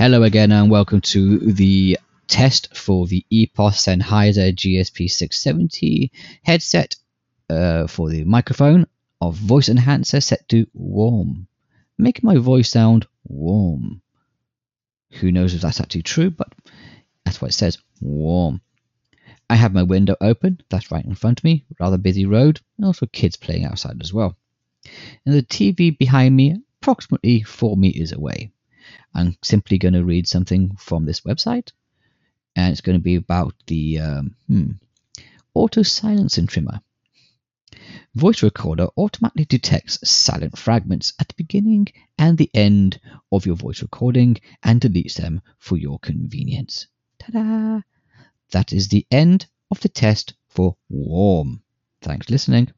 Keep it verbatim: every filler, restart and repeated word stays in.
Hello again and welcome to the test for the EPOS Sennheiser G S P six seventy headset uh, for the microphone of voice enhancer set to warm, making my voice sound warm. Who knows if that's actually true, but that's what it says, warm. I have my window open, that's right in front of me, rather busy road, and also kids playing outside as well. And the T V behind me, approximately four meters away. I'm simply going to read something from this website, and it's going to be about the um, hmm, auto silencing trimmer. Voice recorder automatically detects silent fragments at the beginning and the end of your voice recording and deletes them for your convenience. Ta-da! That is the end of the test for warm. Thanks for listening.